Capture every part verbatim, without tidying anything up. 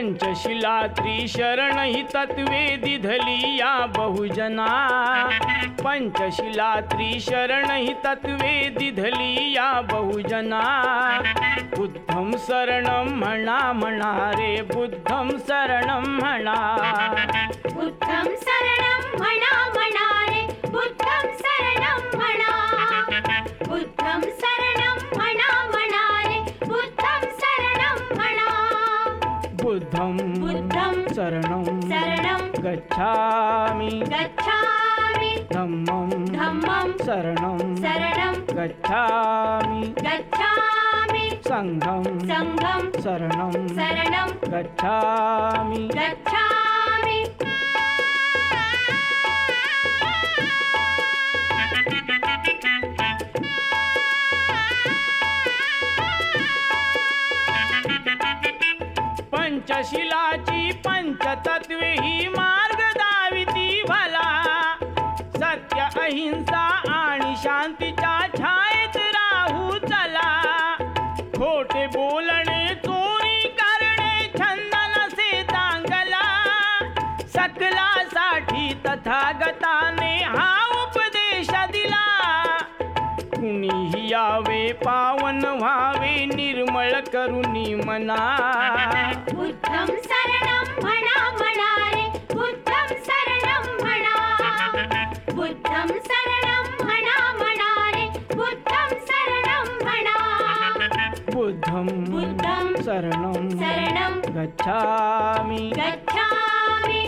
पंचशिला त्रिशरण ही तत्वे दिधली या बहुजना पंचशिला त्रिशरण ही तत्वे दिधली या बहुजना बुद्धं शरणं म्हणा म्हणा रे बुद्धं शरणं म्हणा बुद्धं शरणं म्हणा म्हणा रे बुद्धं शरणं म्हणा बुद्धं शरणं म्हणा म्हणा रे बुद्धं शरणं म्हणा बुद्धं बुद्धं शरणं शरणं गच्छामि गच्छामि धम्मं धम्मं शरणं शरणं गच्छामि गच्छामि संघं संघं शरणं शरणं गच्छामि गच्छामि पंचशिलाची पंचतत्वे ही मार्ग दाविती भला सत्य अहिंसा आणि शांतीच्या छायेत राहू चला खोटे बोलणे चोरी करणे छंद नसे चांगला सकलासाठी तथागताने हा उपदेश दिला कुणीही यावे पावन व्हावे निर्मळ करुणी मना बुद्धं शरणं म्हणा म्हणा रे बुद्धं शरणं म्हणा बुद्धं शरणं म्हणा म्हणा रे बुद्धं शरणं म्हणा बुद्धं बुद्धं शरणं शरणं गच्छामि गच्छामि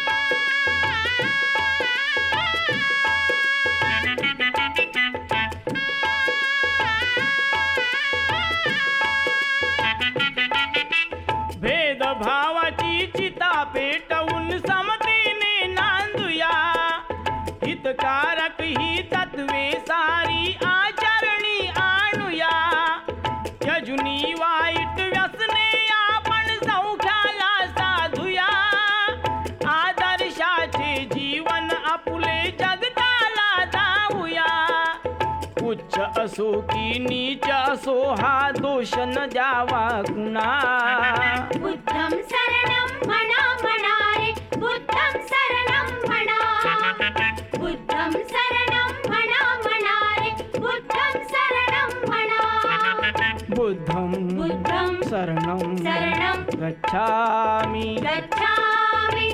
भेदभावाची चिता पेटवून समतेने नांदूया हितकारक ही तत्वे सारी आचरणी आणूया त्यजुनी वाईट व्यसने आपण सौख्याला साधूया आदर्शाचे जीवन आपुले जगताला दावूया उच्च असो की नीच असो हा दोष न द्यावा कुणा बुद्धं शरणं म्हणा म्हणा रे बुद्धं शरणं म्हणा बुद्धं शरणं म्हणा म्हणा रे बुद्धं शरणं म्हणा बुद्धं बुद्धं शरणं शरणं गच्छामि गच्छामि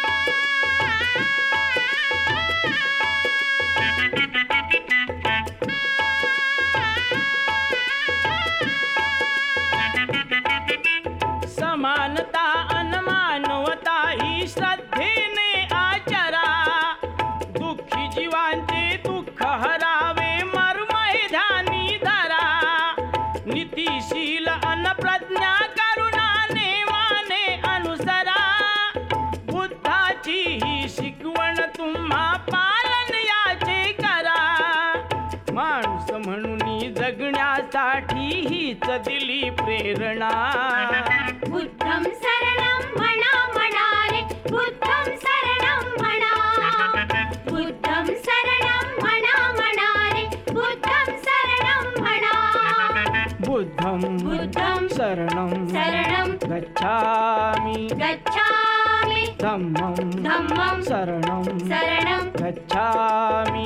समानता अनमानवता ही श्रद्धेने आचरा दुःखी जीवांचे दुःख हरावे मर्म हे ध्यानी धरा नीतिशील अनप्रज्ञा करुणा नेमाने अनुसरा बुद्धाची ही शिकवण तुम्हा पालन याचे करा माणूस म्हणून जगण्यासाठी हीच दिली प्रेरणा बुद्धं शरणं म्हणा म्हणा रे बुद्धं शरणं म्हणा बुद्धं शरणं म्हणा म्हणा रे बुद्धं शरणं म्हणा बुद्धं बुद्धं शरणं शरणं गच्छामि गच्छामि धम्मं धम्मं शरणं शरणं गच्छामि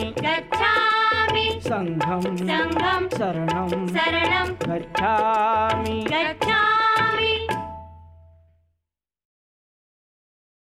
गच्छामि संघं संघं शरणं शरणं गच्छामि गच्छामि